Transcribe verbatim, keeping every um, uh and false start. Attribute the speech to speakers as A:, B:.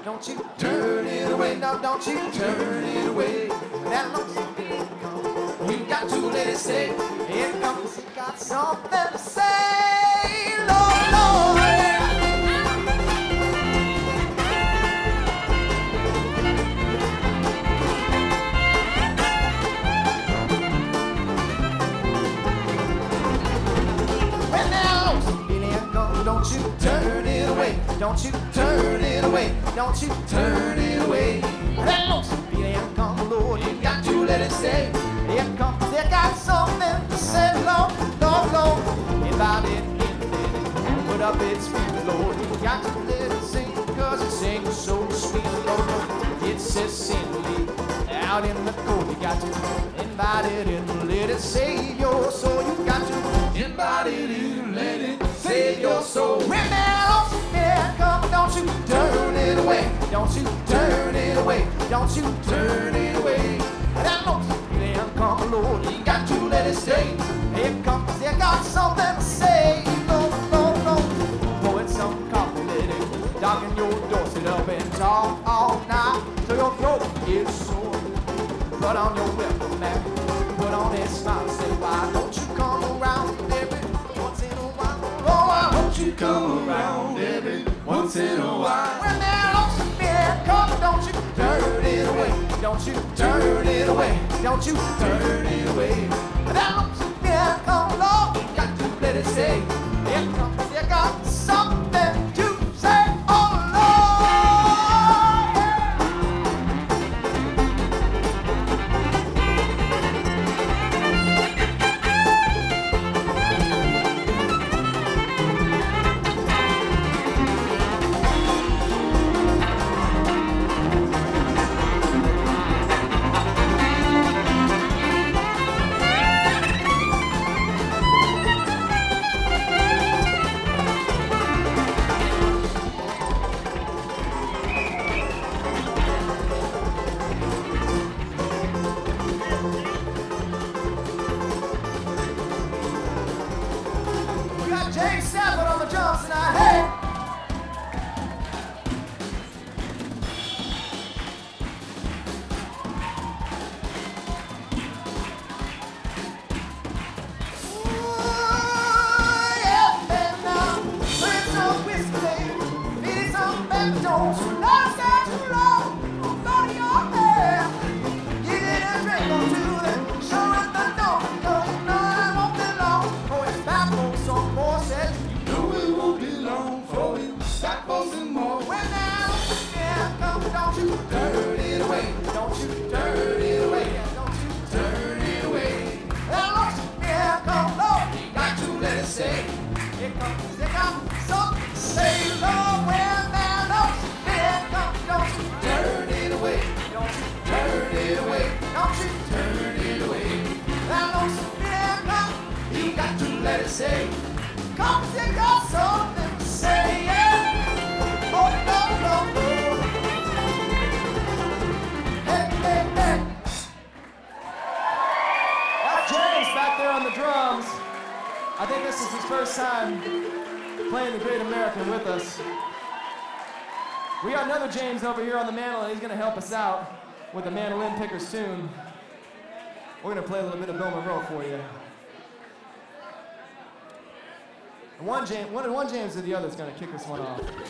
A: don't you turn it away. No, don't you turn it away. That lonesome feeling comes, you got to let it stay. Here comes, you got something to say, Lord, Lord. When that lonesome feeling comes, don't you turn it away. Don't you turn it away. Don't you turn it away. That lonesome feeling comes, Lord, you got to let it stay. Here comes, they got something to say, Lord, Lord, Lord. Invite it in, baby, put up its feet, Lord. You got to let it sing, cause it sings so sweet, Lord. It says simply out in the cold. You got to invite it in, let it save your soul. You got to invite it in, let it save your soul. When that lonesome feeling comes, don't you turn it away. Don't you turn it away. Don't you turn it away. That lonesome feeling comes, Lord, you got to let it stay. Here comes, they got something to say. No, no, no. Pour it some coffee, let it darken your door. Sit up and talk all night till your throat is sore. Put on your welcome mat, put on that smile, say, why don't you come around every once in a while? Oh, why don't you come around every once in a while? When that lonesome feeling comes, don't you turn it away. Don't you turn it away. Don't you turn it away. That lonesome feeling comes, Lord, you got to let it stay. Here comes, you got something to say, oh Lord. We got James Stafford on the drums tonight. Hey! Ooh, yeah, baby, now. Put some whiskey, need some Pepto-Jones. Don't stay too long. Go to your hair. You get a drink or two, then show it the door. Cause you know I won't be long. Oh, it's back for some more says.
B: You know it won't be long for you. Back for some more.
A: When that lonesome feeling comes, don't you turn it away. Don't you turn it away. Don't you turn it away. That lonesome feeling comes, Lord, you got to let it stay. Here comes, they got something to say, Lord. When that lonesome feeling comes, don't you turn it away. Don't you turn it away. Don't you turn it away. That lonesome feeling comes, you got to let it stay. Cause they got something to say, yeah. Oh, no, no, no. Hey, hey, hey.
C: That's James back there on the drums. I think this is his first time playing the Great American with us. We got another James over here on the mandolin. He's going to help us out with the Mandolin Pickers tune. We're going to play a little bit of Bill Monroe for you. And one James, one, one James or the other is going to kick this one off.